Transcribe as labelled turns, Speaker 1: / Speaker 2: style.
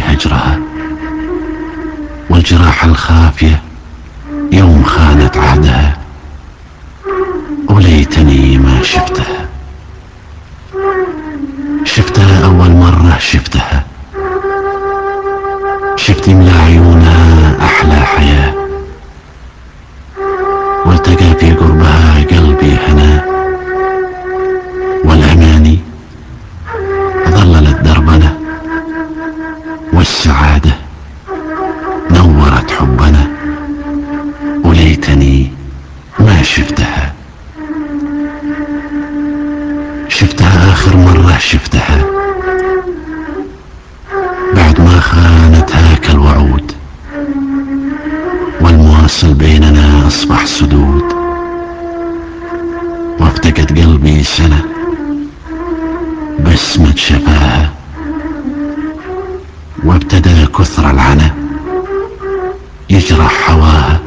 Speaker 1: هجرها، والجراح الخافية يوم خانت عهدها، وليتني ما شفتها. شفتها أول مرة شفتها، شفت ملا عيونها أحلى حياة، والتقى في قربها قلبي هنا، والأماني ظللت دربنا، والسعادة نورت حبنا، وليتني ما شفتها. شفتها آخر مرة شفتها بعد ما خانت هاك الوعود، والمواصل بيننا أصبح سدود، وافتقد قلبي سنة بسمة شفاها، وابتدى كثر العنا يجرح هواها،